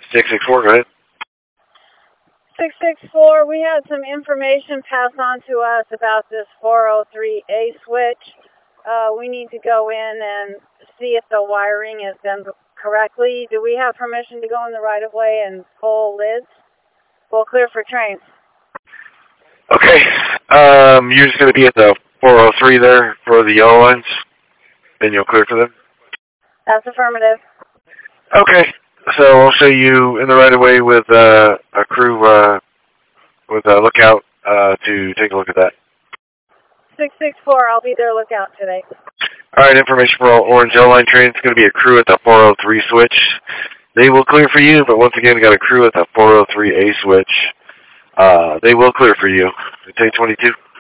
664, go ahead. 664, we had some information passed on to us about this 403A switch. We need to go in and see if the wiring is done correctly. Do we have permission to go in the right-of-way and pull lids? We'll clear for trains. Okay. You're just going to be at the 403 there for the yellow lines? Then you'll clear for them? That's affirmative. Okay. So I'll show you in the right-of-way with a crew with a lookout to take a look at that. 664, I'll be there lookout today. All right, information for all orange yellow line trains. It's going to be a crew at the 403 switch. They will clear for you, but once again, we got a crew at the 403A switch. They will clear for you. It's 822.